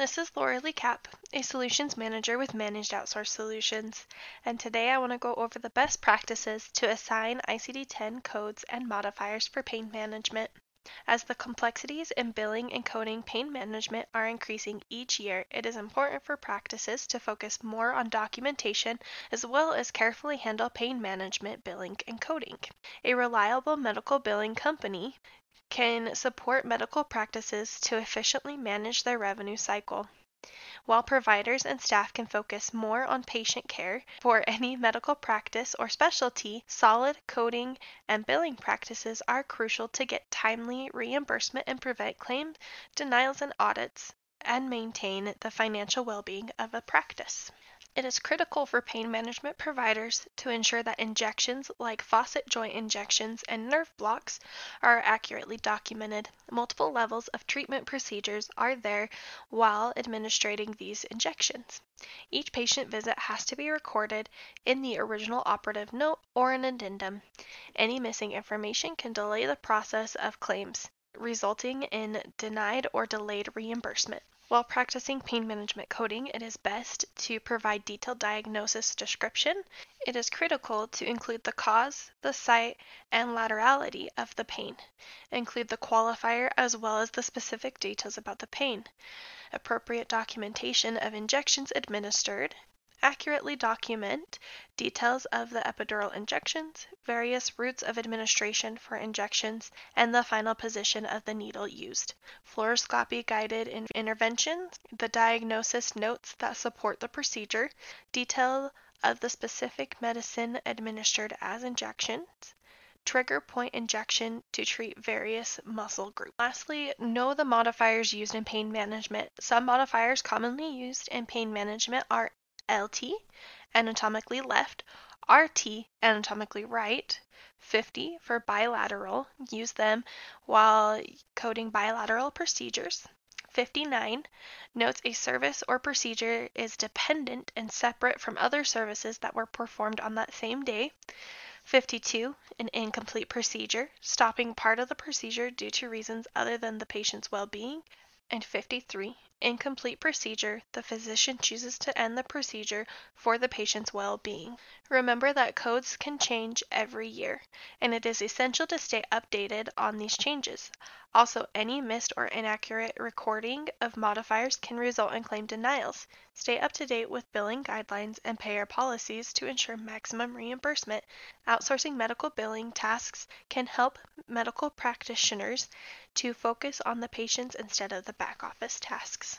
This is Laura Lee Kapp, a Solutions Manager with Managed Outsource Solutions, and today I want to go over the best practices to assign ICD-10 codes and modifiers for pain management. As the complexities in billing and coding pain management are increasing each year, it is important for practices to focus more on documentation as well as carefully handle pain management, billing, and coding. A reliable medical billing company can support medical practices to efficiently manage their revenue cycle. While providers and staff can focus more on patient care for any medical practice or specialty, solid coding and billing practices are crucial to get timely reimbursement and prevent claim denials and audits and maintain the financial well-being of a practice. It is critical for pain management providers to ensure that injections like faucet joint injections and nerve blocks are accurately documented. Multiple levels of treatment procedures are there while administering these injections. Each patient visit has to be recorded in the original operative note or an addendum. Any missing information can delay the process of claims, resulting in denied or delayed reimbursement. While practicing pain management coding, it is best to provide detailed diagnosis description. It is critical to include the cause, the site, and laterality of the pain. Include the qualifier as well as the specific details about the pain. Appropriate documentation of injections administered. Accurately document details of the epidural injections, various routes of administration for injections, and the final position of the needle used. Fluoroscopy guided interventions, the diagnosis notes that support the procedure, detail of the specific medicine administered as injections, trigger point injection to treat various muscle groups. Lastly, know the modifiers used in pain management. Some modifiers commonly used in pain management are LT, anatomically left, RT, anatomically right, 50 for bilateral, use them while coding bilateral procedures. 59 notes a service or procedure is dependent and separate from other services that were performed on that same day. 52, an incomplete procedure, stopping part of the procedure due to reasons other than the patient's well-being. And 53, incomplete procedure, the physician chooses to end the procedure for the patient's well-being. Remember that codes can change every year, and it is essential to stay updated on these changes. Also, any missed or inaccurate recording of modifiers can result in claim denials. Stay up to date with billing guidelines and payer policies to ensure maximum reimbursement. Outsourcing medical billing tasks can help medical practitioners to focus on the patients instead of the back office tasks.